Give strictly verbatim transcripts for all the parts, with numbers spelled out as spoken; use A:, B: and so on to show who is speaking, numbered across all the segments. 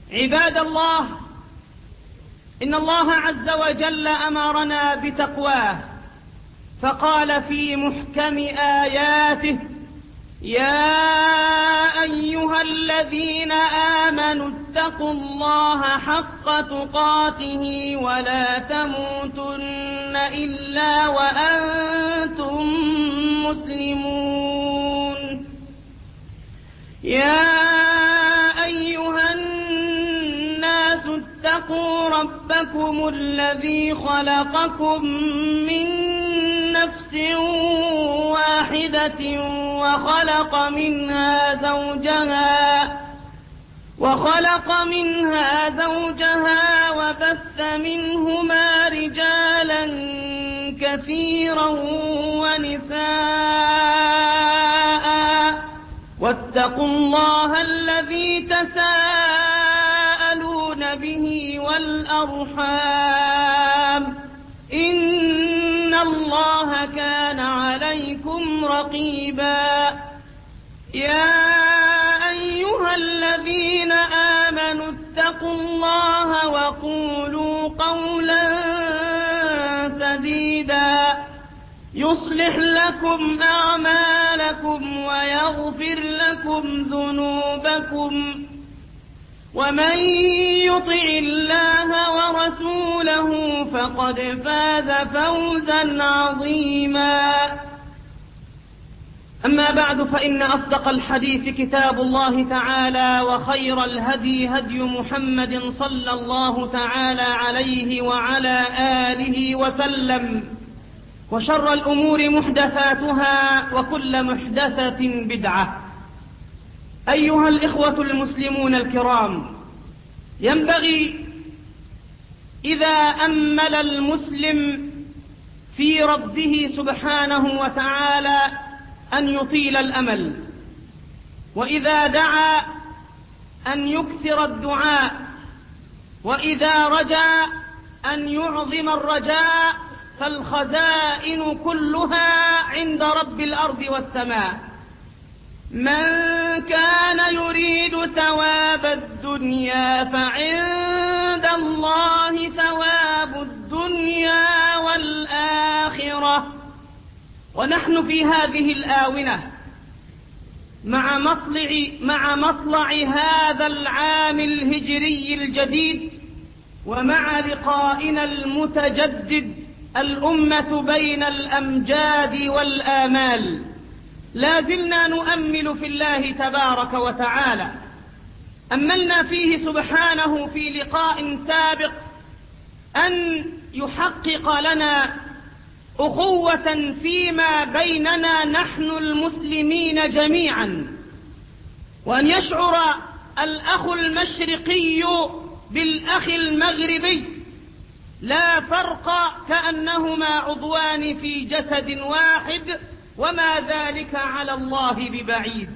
A: عباد الله، إن الله عز وجل أمرنا بتقواه، فقال في محكم آياته: يا أيها الذين آمنوا اتقوا الله حق تقاته ولا تموتن إلا وأنتم مسلمون. يا أيها الناس اتقوا ربكم الذي خلقكم من نفس واحدة وخلق منها زوجها وخلق منها زوجها وبث منهما رجالا كثيرا ونساء، واتقوا الله الذي تساءلون به والأرحام، إن الله كان عليكم رقيبا. يا أيها الذين آمنوا اتقوا الله وقولوا قولا سديدا يصلح لكم أعمالكم ويغفر لكم ذنوبكم، ومن يطع الله ورسوله فقد فاز فوزا عظيما. أما بعد، فإن أصدق الحديث كتاب الله تعالى، وخير الهدي هدي محمد صلى الله تعالى عليه وعلى آله وسلم، وشر الأمور محدثاتها، وكل محدثة بدعة. أيها الإخوة المسلمون الكرام، ينبغي إذا أمل المسلم في ربه سبحانه وتعالى أن يطيل الأمل، وإذا دعا أن يكثر الدعاء، وإذا رجا أن يعظم الرجاء، فالخزائن كلها عند رب الأرض والسماء. من كان يريد ثواب الدنيا فعند الله ثواب الدنيا والآخرة. ونحن في هذه الآونة مع مطلع, مع مطلع هذا العام الهجري الجديد، ومع لقائنا المتجدد الأمة بين الأمجاد والآمال، لا زلنا نؤمل في الله تبارك وتعالى. أملنا فيه سبحانه في لقاء سابق أن يحقق لنا أخوة فيما بيننا نحن المسلمين جميعا، وأن يشعر الأخ المشرقي بالأخ المغربي لا فرق، كأنهما عضوان في جسد واحد، وما ذلك على الله ببعيد.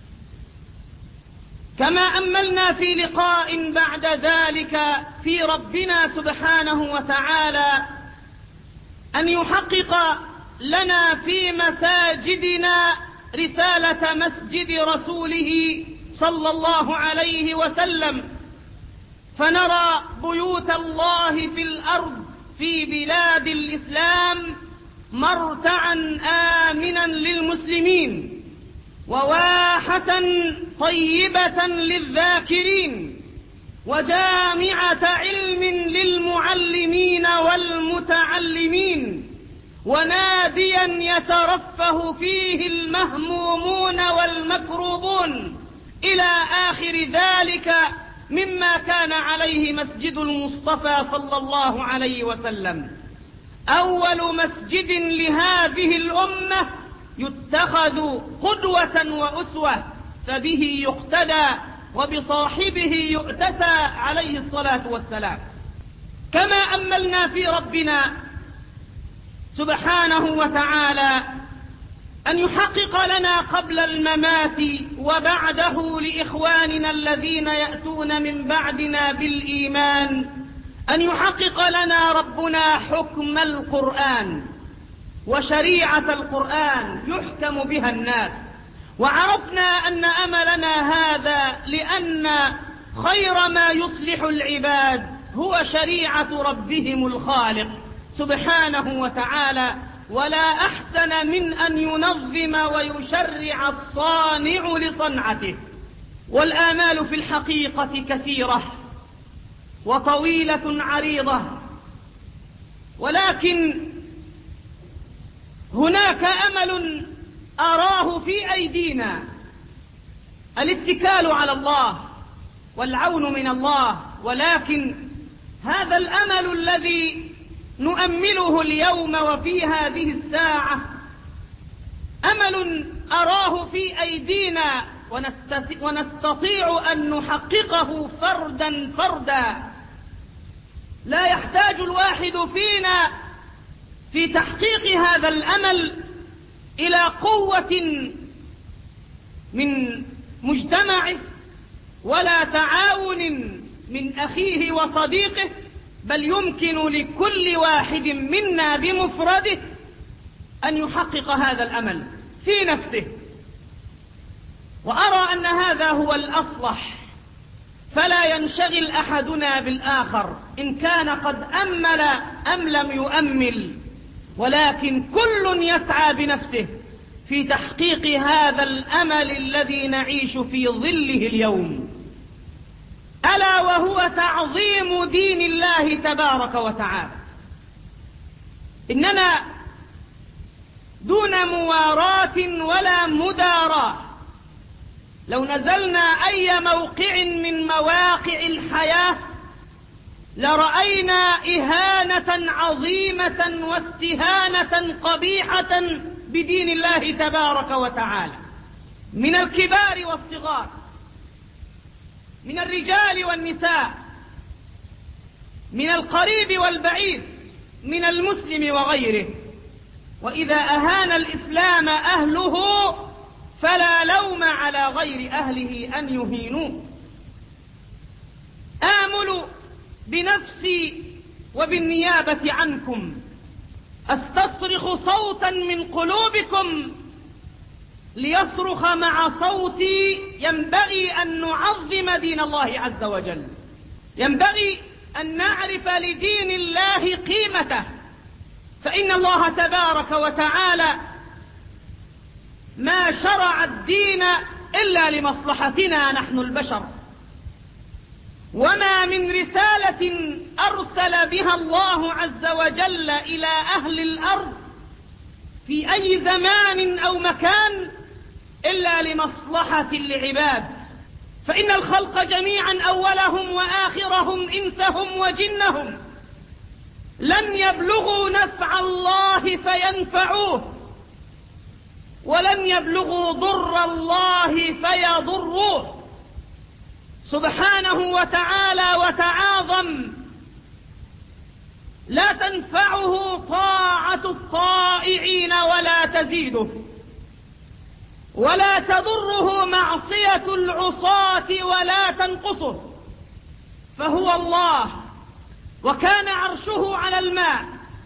A: كما أملنا في لقاء بعد ذلك في ربنا سبحانه وتعالى أن يحقق لنا في مساجدنا رسالة مسجد رسوله صلى الله عليه وسلم، فنرى بيوت الله في الأرض في بلاد الإسلام مرتعا آمنا للمسلمين، وواحة طيبة للذاكرين، وجامعة علم للمعلمين والمتعلمين، وناديا يترفه فيه المهمومون والمكروبون، إلى آخر ذلك مما كان عليه مسجد المصطفى صلى الله عليه وسلم. أول مسجد لهذه الأمة يتخذ قدوة وأسوة، فبه يقتدى وبصاحبه يؤتسى عليه الصلاة والسلام. كما أملنا في ربنا سبحانه وتعالى أن يحقق لنا قبل الممات وبعده لإخواننا الذين يأتون من بعدنا بالإيمان، أن يحقق لنا ربنا حكم القرآن وشريعة القرآن يحكم بها الناس. وعرفنا أن أملنا هذا لأن خير ما يصلح العباد هو شريعة ربهم الخالق سبحانه وتعالى، ولا أحسن من أن ينظم ويشرع الصانع لصنعته. والآمال في الحقيقة كثيرة وطويلة عريضة، ولكن هناك أمل أراه في أيدينا، الاتكال على الله والعون من الله. ولكن هذا الأمل الذي نؤمله اليوم وفي هذه الساعة أمل أراه في أيدينا ونستطيع أن نحققه فردا فردا. لا يحتاج الواحد فينا في تحقيق هذا الأمل إلى قوة من مجتمعه ولا تعاون من أخيه وصديقه، بل يمكن لكل واحد منا بمفرده أن يحقق هذا الأمل في نفسه. وأرى أن هذا هو الأصلح، فلا ينشغل أحدنا بالآخر إن كان قد أمل أم لم يؤمل، ولكن كل يسعى بنفسه في تحقيق هذا الأمل الذي نعيش في ظله اليوم، ألا وهو تعظيم دين الله تبارك وتعالى. إننا دون مواراة ولا مداراة لو نزلنا أي موقع من مواقع الحياة لرأينا إهانة عظيمة واستهانة قبيحة بدين الله تبارك وتعالى، من الكبار والصغار، من الرجال والنساء، من القريب والبعيد، من المسلم وغيره. وإذا أهان الإسلام أهله فلا لوم على غير أهله أن يهينوه. آمل بنفسي وبالنيابة عنكم أستصرخ صوتا من قلوبكم ليصرخ مع صوتي. ينبغي أن نعظم دين الله عز وجل، ينبغي أن نعرف لدين الله قيمته، فإن الله تبارك وتعالى ما شرع الدين إلا لمصلحتنا نحن البشر، وما من رسالة أرسل بها الله عز وجل إلى أهل الأرض في أي زمان أو مكان إلا لمصلحة العباد، فإن الخلق جميعا أولهم وآخرهم إنسهم وجنهم لن يبلغوا نفع الله فينفعوه، ولن يبلغوا ضر الله فيضروه سبحانه وتعالى وتعاظم. لا تنفعه طاعة الطائعين ولا تزيده، ولا تضره معصية العصاة ولا تنقصه، فهو الله وكان عرشه على الماء،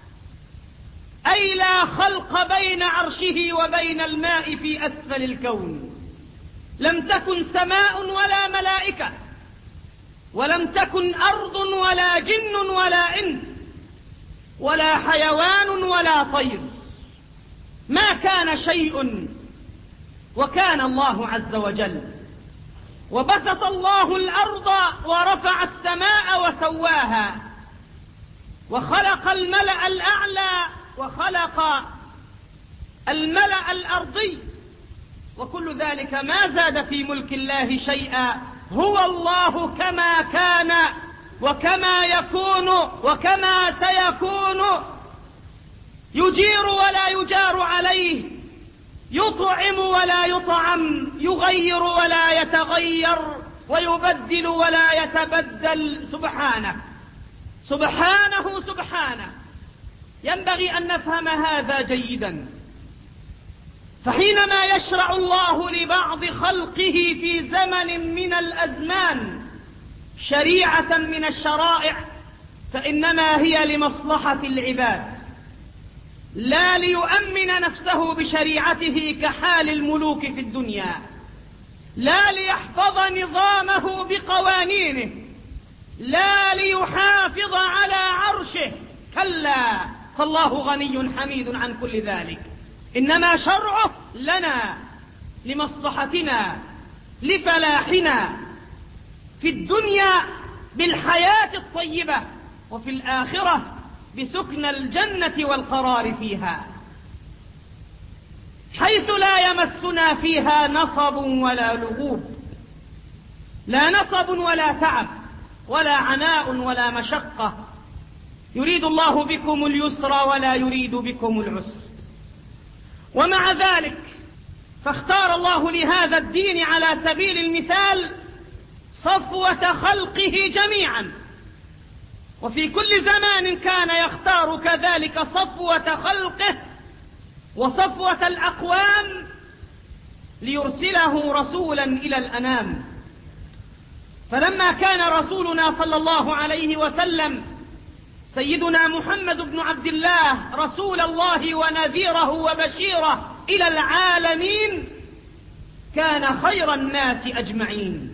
A: أي لا خلق بين عرشه وبين الماء في أسفل الكون. لم تكن سماء ولا ملائكة، ولم تكن أرض ولا جن ولا إنس ولا حيوان ولا طير، ما كان شيء وكان الله عز وجل. وبسط الله الأرض ورفع السماء وسواها، وخلق الملأ الأعلى وخلق الملأ الأرضي، وكل ذلك ما زاد في ملك الله شيئا. هو الله كما كان وكما يكون وكما سيكون، يجير ولا يجار عليه، يطعم ولا يطعم، يغير ولا يتغير، ويبدل ولا يتبدل. سبحانه سبحانه سبحانه. ينبغي أن نفهم هذا جيدا، فحينما يشرع الله لبعض خلقه في زمن من الأزمان شريعة من الشرائع فإنما هي لمصلحة العباد، لا ليؤمن نفسه بشريعته كحال الملوك في الدنيا. لا ليحفظ نظامه بقوانينه، لا ليحافظ على عرشه، كلا، فالله غني حميد عن كل ذلك. إنما شرعه لنا لمصلحتنا، لفلاحنا في الدنيا بالحياة الطيبة، وفي الآخرة بسكن الجنة والقرار فيها، حيث لا يمسنا فيها نصب ولا لغوب، لا نصب ولا تعب ولا عناء ولا مشقة. يريد الله بكم اليسر ولا يريد بكم العسر. ومع ذلك فاختار الله لهذا الدين على سبيل المثال صفوة خلقه جميعا، وفي كل زمان كان يختار كذلك صفوة خلقه وصفوة الأقوام ليرسله رسولا إلى الأنام. فلما كان رسولنا صلى الله عليه وسلم سيدنا محمد بن عبد الله رسول الله ونذيره وبشيره إلى العالمين، كان خير الناس أجمعين،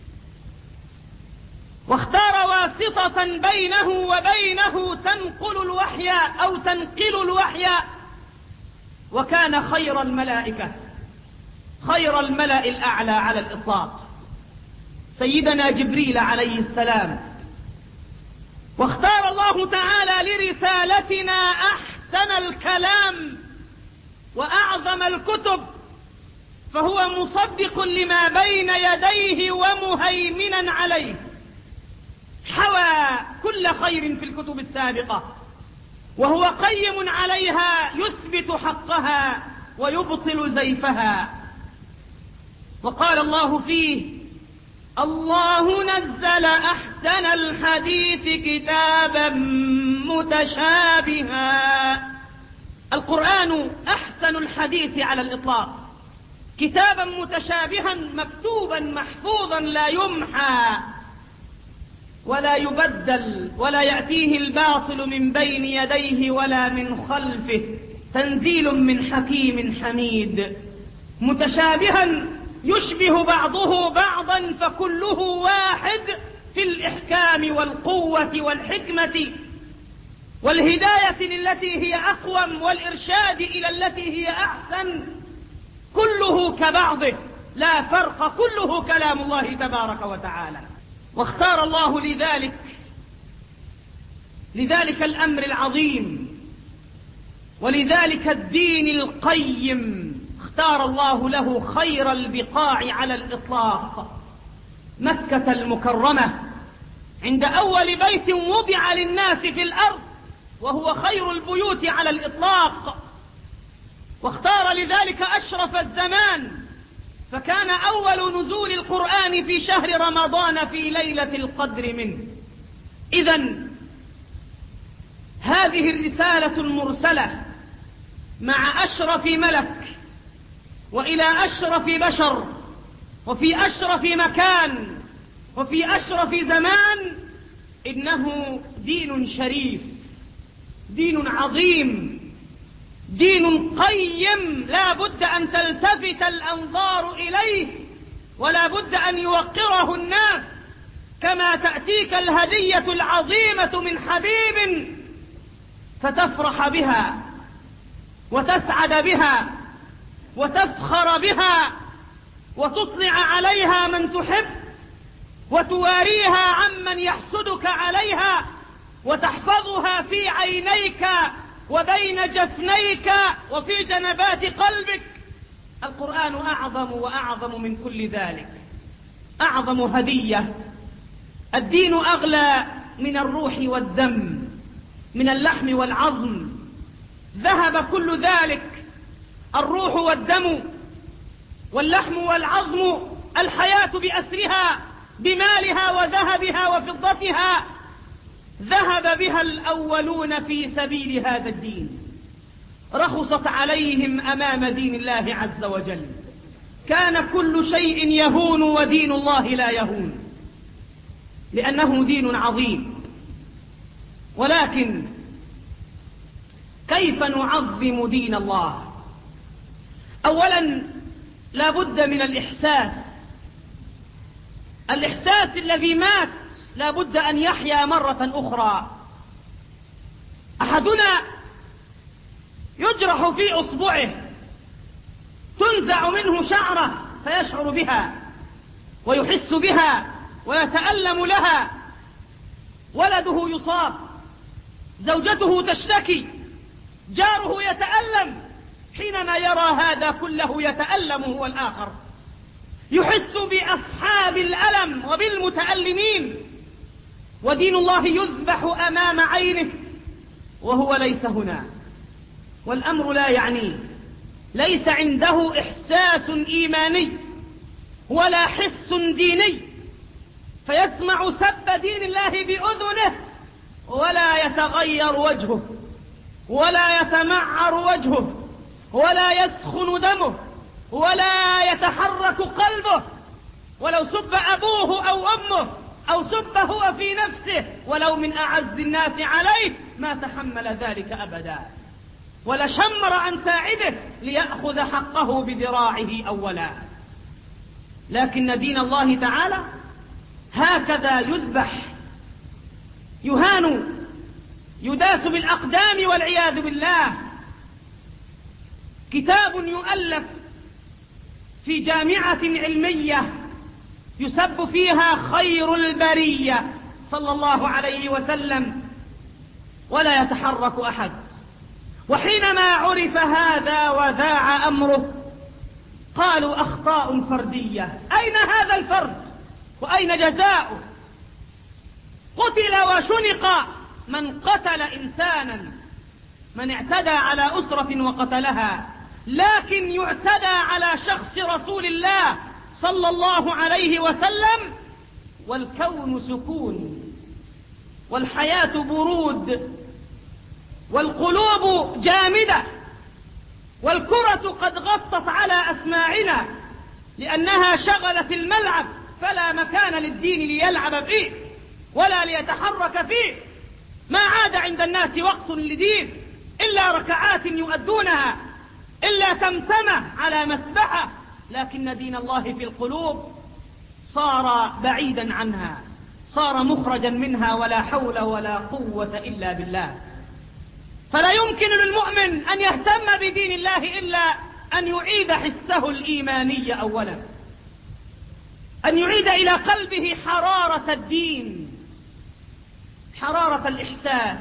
A: واختار واسطة بينه وبينه تنقل الوحي أو تنقل الوحي، وكان خير الملائكة، خير الملأ الأعلى على الإطلاق، سيدنا جبريل عليه السلام. واختار الله تعالى لرسالتنا أحسن الكلام وأعظم الكتب، فهو مصدق لما بين يديه ومهيمنا عليه، حوى كل خير في الكتب السابقة، وهو قيم عليها يثبت حقها ويبطل زيفها. وقال الله فيه: الله نزل أحسن الحديث كتابا متشابها. القرآن أحسن الحديث على الإطلاق، كتابا متشابها مكتوبا محفوظا لا يمحى ولا يبدل ولا يأتيه الباطل من بين يديه ولا من خلفه، تنزيل من حكيم حميد، متشابها يشبه بعضه بعضا فكله واحد في الإحكام والقوة والحكمة والهداية للتي هي أقوم والإرشاد إلى التي هي أحسن، كله كبعضه لا فرق، كله كلام الله تبارك وتعالى. واختار الله لذلك لذلك الأمر العظيم ولذلك الدين القيم، اختار الله له خير البقاع على الإطلاق، مكة المكرمة، عند أول بيت وضع للناس في الأرض، وهو خير البيوت على الإطلاق. واختار لذلك أشرف الزمان، فكان أول نزول القرآن في شهر رمضان في ليلة القدر منه. إذن هذه الرسالة المرسلة مع أشرف ملك وإلى أشرف بشر وفي أشرف مكان وفي أشرف زمان، إنه دين شريف، دين عظيم، دين قيم، لا بد أن تلتفت الأنظار إليه، ولا بد أن يوقره الناس، كما تأتيك الهدية العظيمة من حبيب فتفرح بها وتسعد بها وتفخر بها وتطلع عليها من تحب وتواريها عمن يحسدك عليها وتحفظها في عينيك وبين جفنيك وفي جنبات قلبك. القرآن أعظم وأعظم من كل ذلك، أعظم هدية. الدين أغلى من الروح والدم، من اللحم والعظم، ذهب كل ذلك، الروح والدم واللحم والعظم، الحياة بأسرها بمالها وذهبها وفضتها، ذهب بها الأولون في سبيل هذا الدين، رخصت عليهم أمام دين الله عز وجل. كان كل شيء يهون ودين الله لا يهون، لأنه دين عظيم. ولكن كيف نعظم دين الله؟ أولا لا بد من الإحساس الإحساس الذي مات لا بد أن يحيا مرة أخرى. أحدنا يجرح في أصبعه، تنزع منه شعرة فيشعر بها ويحس بها ويتألم لها. ولده يصاب، زوجته تشتكي، جاره يتألم. حينما يرى هذا كله يتألم هو الآخر، يحس بأصحاب الألم وبالمتألمين، ودين الله يذبح أمام عينه وهو ليس هنا، والأمر لا يعنيه، ليس عنده إحساس إيماني ولا حس ديني، فيسمع سب دين الله بأذنه ولا يتغير وجهه ولا يتمعر وجهه ولا يسخن دمه ولا يتحرك قلبه، ولو سب أبوه أو أمه أو سب هو في نفسه ولو من أعز الناس عليه ما تحمل ذلك أبدا، ولا شمر عن ساعده ليأخذ حقه بذراعه أولا. لكن دين الله تعالى هكذا يذبح، يهان، يداس بالأقدام والعياذ بالله. كتاب يؤلف في جامعة علمية يسب فيها خير البرية صلى الله عليه وسلم ولا يتحرك أحد. وحينما عرف هذا وذاع أمره قالوا أخطاء فردية. أين هذا الفرد وأين جزاؤه؟ قتل وشنق من قتل إنسانا، من اعتدى على أسرة وقتلها، لكن يعتدى على شخص رسول الله صلى الله عليه وسلم والكون سكون والحياة برود والقلوب جامدة والكرة قد غطت على أسماعنا لأنها شغلت الملعب، فلا مكان للدين ليلعب فيه ولا ليتحرك فيه. ما عاد عند الناس وقت لدين إلا ركعات يؤدونها، إلا تمتمة على مسبحة، لكن دين الله في القلوب صار بعيدا عنها، صار مخرجا منها، ولا حول ولا قوة إلا بالله. فلا يمكن للمؤمن أن يهتم بدين الله إلا أن يعيد حسه الإيماني أولا، أن يعيد إلى قلبه حرارة الدين، حرارة الإحساس.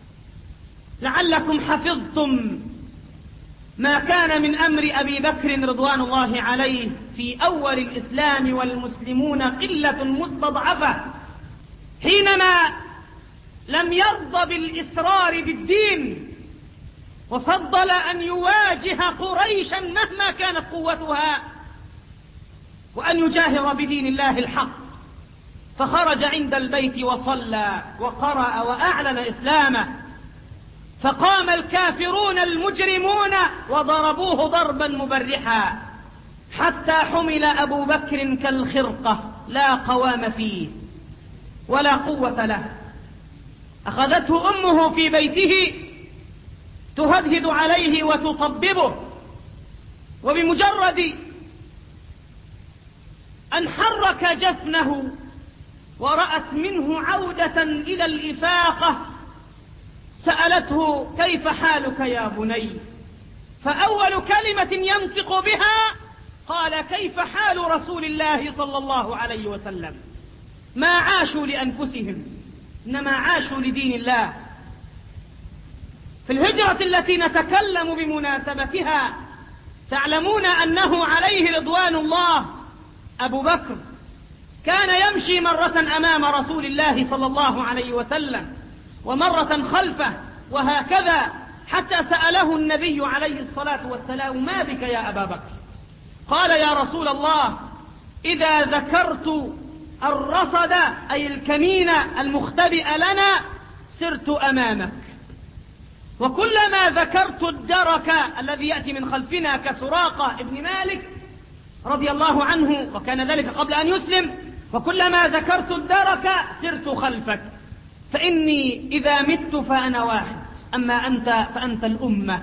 A: لعلكم حفظتم ما كان من أمر أبي بكر رضوان الله عليه في أول الإسلام والمسلمون قلة مستضعفة، حينما لم يرضى بالإسرار بالدين وفضل أن يواجه قريشا مهما كانت قوتها وأن يجاهر بدين الله الحق، فخرج عند البيت وصلى وقرأ وأعلن إسلامه، فقام الكافرون المجرمون وضربوه ضربا مبرحا حتى حمل أبو بكر كالخرقة لا قوام فيه ولا قوة له. أخذته أمه في بيته تهدهد عليه وتطببه، وبمجرد أن حرك جفنه ورأت منه عودة إلى الإفاقة سألته كيف حالك يا بني؟ فأول كلمة ينطق بها قال كيف حال رسول الله صلى الله عليه وسلم؟ ما عاشوا لأنفسهم إنما عاشوا لدين الله. في الهجرة التي نتكلم بمناسبتها تعلمون أنه عليه رضوان الله أبو بكر كان يمشي مرة أمام رسول الله صلى الله عليه وسلم ومرة خلفه وهكذا، حتى سأله النبي عليه الصلاة والسلام ما بك يا أبا بكر؟ قال يا رسول الله إذا ذكرت الرصد أي الكمين المختبئ لنا سرت أمامك، وكلما ذكرت الدرك الذي يأتي من خلفنا كسراقة ابن مالك رضي الله عنه وكان ذلك قبل أن يسلم، وكلما ذكرت الدرك سرت خلفك، فإني إذا مت فأنا واحد أما أنت فأنت الأمة.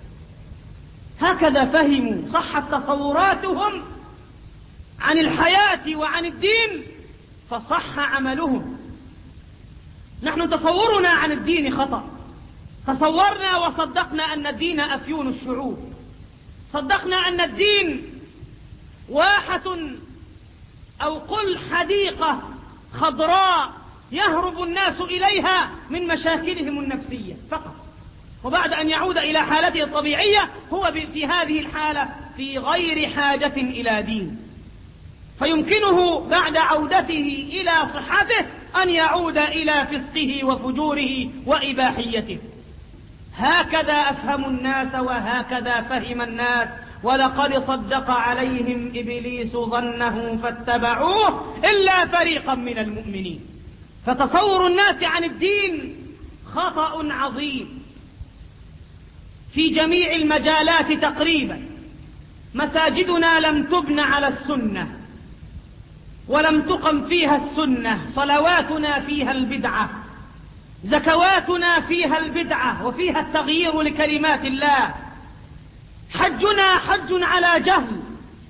A: هكذا فهموا، صحت تصوراتهم عن الحياة وعن الدين فصح عملهم. نحن تصورنا عن الدين خطأ، تصورنا وصدقنا أن الدين أفيون الشعوب، صدقنا أن الدين واحة أو قل حديقة خضراء يهرب الناس إليها من مشاكلهم النفسية فقط، وبعد أن يعود إلى حالته الطبيعية هو في هذه الحالة في غير حاجة إلى دين، فيمكنه بعد عودته إلى صحته أن يعود إلى فسقه وفجوره وإباحيته. هكذا أفهم الناس وهكذا فهم الناس، ولقد صدق عليهم إبليس ظنه فاتبعوه إلا فريقا من المؤمنين. فتصور الناس عن الدين خطأ عظيم في جميع المجالات تقريبا. مساجدنا لم تبن على السنة ولم تقم فيها السنة، صلواتنا فيها البدعة، زكواتنا فيها البدعة وفيها التغيير لكلمات الله، حجنا حج على جهل،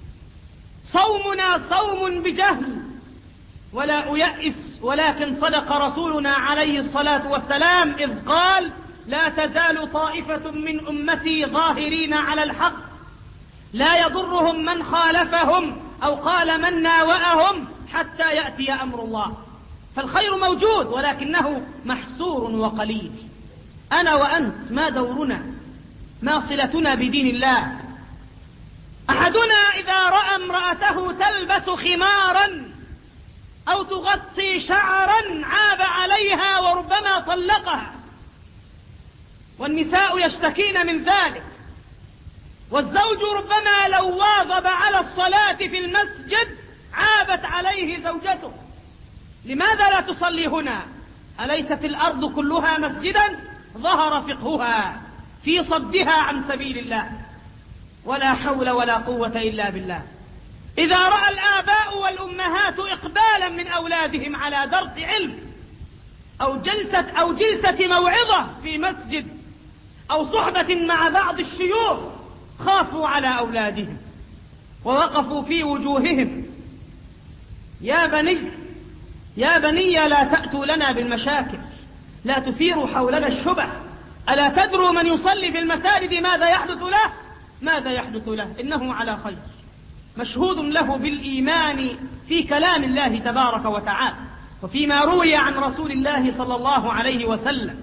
A: صومنا صوم بجهل. ولا أيأس، ولكن صدق رسولنا عليه الصلاة والسلام إذ قال: لا تزال طائفة من أمتي ظاهرين على الحق لا يضرهم من خالفهم، أو قال من ناوأهم، حتى يأتي أمر الله. فالخير موجود ولكنه محصور وقليل. أنا وأنت ما دورنا؟ ما صلتنا بدين الله؟ أحدنا إذا رأى امرأته تلبس خمارا أو تغطي شعرا عاب عليها وربما طلقها، والنساء يشتكين من ذلك، والزوج ربما لو واظب على الصلاة في المسجد عابت عليه زوجته: لماذا لا تصلي هنا؟ أليست الأرض كلها مسجدا؟ ظهر فقهها في صدها عن سبيل الله. ولا حول ولا قوة إلا بالله. إذا رأى الآباء والأمهات إقبالا من أولادهم على درس علم أو جلسة, أو جلسة موعظة في مسجد أو صحبة مع بعض الشيوخ، خافوا على أولادهم ووقفوا في وجوههم: يا بني يا بني لا تأتوا لنا بالمشاكل، لا تثيروا حولنا الشبه. ألا تدروا من يصلي في المساجد ماذا يحدث له؟ ماذا يحدث له؟ إنه على خير، مشهود له بالإيمان في كلام الله تبارك وتعالى وفيما روي عن رسول الله صلى الله عليه وسلم.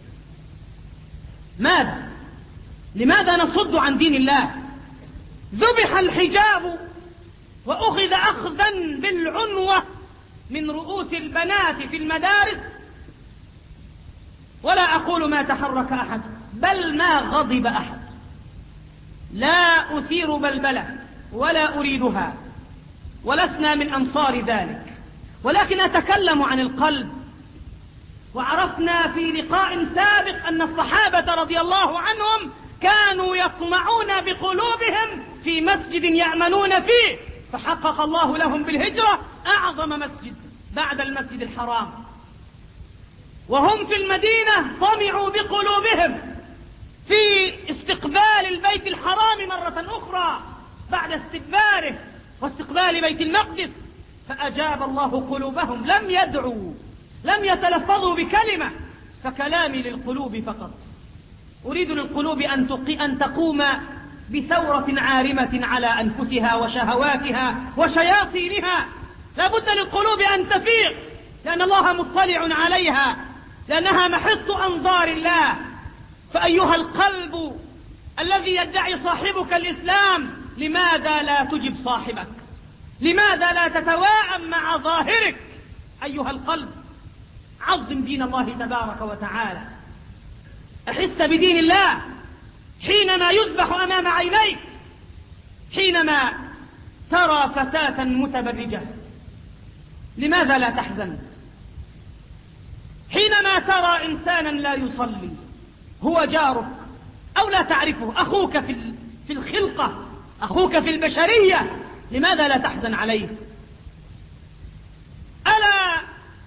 A: ماذا؟ لماذا نصد عن دين الله؟ ذبح الحجاب وأخذ أخذا بالعنوة من رؤوس البنات في المدارس، ولا أقول ما تحرك أحد، بل ما غضب أحد. لا أثير بلبلة ولا أريدها، ولسنا من أنصار ذلك، ولكن أتكلم عن القلب. وعرفنا في لقاء سابق أن الصحابة رضي الله عنهم كانوا يطمعون بقلوبهم في مسجد يأمنون فيه، فحقق الله لهم بالهجرة أعظم مسجد بعد المسجد الحرام. وهم في المدينة طمعوا بقلوبهم في استقبال البيت الحرام مرة أخرى بعد استدباره واستقبال بيت المقدس، فأجاب الله قلوبهم. لم يدعوا، لم يتلفظوا بكلمة، فكلامي للقلوب فقط. أريد للقلوب أن, أن تقوم بثورة عارمة على أنفسها وشهواتها وشياطينها. لا بد للقلوب أن تفيق، لأن الله مطلع عليها، لأنها محط أنظار الله. فأيها القلب الذي يدعي صاحبك الإسلام، لماذا لا تجب صاحبك؟ لماذا لا تتواءم مع ظاهرك؟ أيها القلب، عظم دين الله تبارك وتعالى، أحس بدين الله حينما يذبح أمام عينيك، حينما ترى فتاة متبرجة لماذا لا تحزن؟ حينما ترى إنسانا لا يصلي هو جارك أو لا تعرفه، أخوك في الخلقة، أخوك في البشرية، لماذا لا تحزن عليه؟ ألا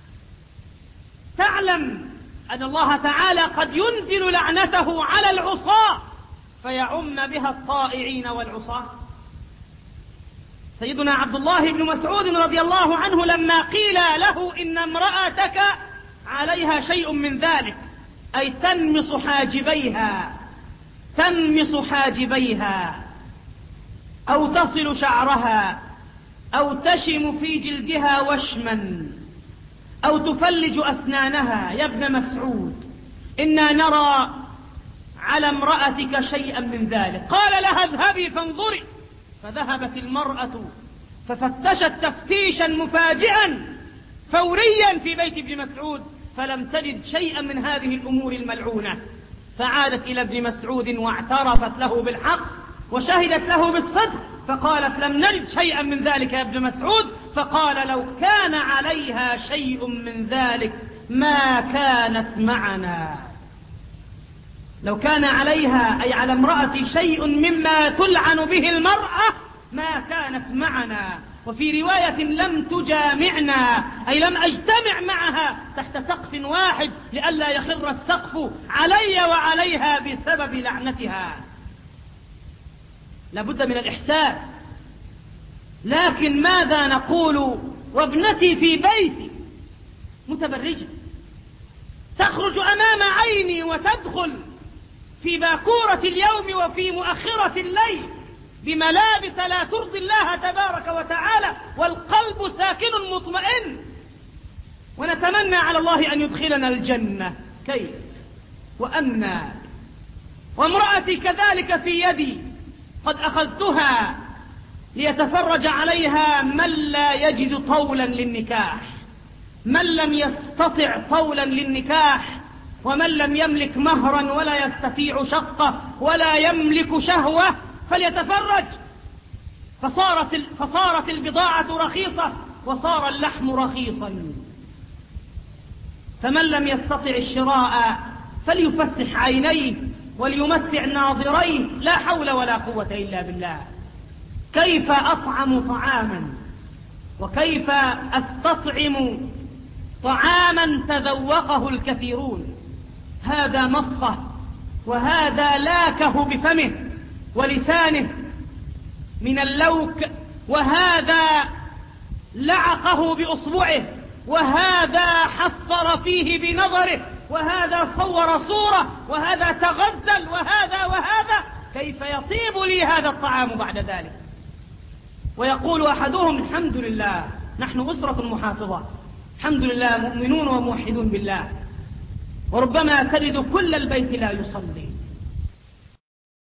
A: تعلم أن الله تعالى قد ينزل لعنته على العصاة فيعم بها الطائعين والعصاة؟ سيدنا عبد الله بن مسعود رضي الله عنه لما قيل له إن امرأتك عليها شيء من ذلك، أي تنمص حاجبيها تنمص حاجبيها أو تصل شعرها أو تشم في جلدها وشما أو تفلج أسنانها، يا ابن مسعود إنا نرى على امرأتك شيئا من ذلك. قال لها اذهبي فانظري. فذهبت المرأة ففتشت تفتيشا مفاجئا فوريا في بيت ابن مسعود فلم تجد شيئا من هذه الأمور الملعونة، فعادت إلى ابن مسعود واعترفت له بالحق وشهدت له بالصدق، فقالت لم نجد شيئا من ذلك يا ابن مسعود. فقال لو كان عليها شيء من ذلك ما كانت معنا. لو كان عليها أي على امرأة شيء مما تلعن به المرأة ما كانت معنا. وفي رواية لم تجامعنا أي لم أجتمع معها تحت سقف واحد لئلا يخر السقف علي وعليها بسبب لعنتها. لابد من الإحساس. لكن ماذا نقول وابنتي في بيتي متبرجة تخرج أمام عيني وتدخل في باكورة اليوم وفي مؤخرة الليل بملابس لا ترضي الله تبارك وتعالى والقلب ساكن مطمئن، ونتمنى على الله أن يدخلنا الجنة. كيف وأنا وامرأتي كذلك في يدي قد أخذتها ليتفرج عليها من لا يجد طولا للنكاح، من لم يستطع طولا للنكاح ومن لم يملك مهرا ولا يستطيع شقة ولا يملك شهوة فليتفرج. فصارت, فصارت البضاعة رخيصة وصار اللحم رخيصا، فمن لم يستطع الشراء فليفسح عينيه وليمتع ناظريه، لا حول ولا قوة إلا بالله. كيف أطعم طعاما وكيف أستطعم طعاما تذوقه الكثيرون؟ هذا مصه وهذا لاكه بفمه ولسانه من اللوك، وهذا لعقه بأصبعه، وهذا حفر فيه بنظره، وهذا صور صورة، وهذا تغزل، وهذا وهذا. كيف يطيب لي هذا الطعام بعد ذلك؟ ويقول أحدهم الحمد لله نحن أسرة محافظة، الحمد لله مؤمنون وموحدون بالله، وربما تجد كل البيت لا يصلي.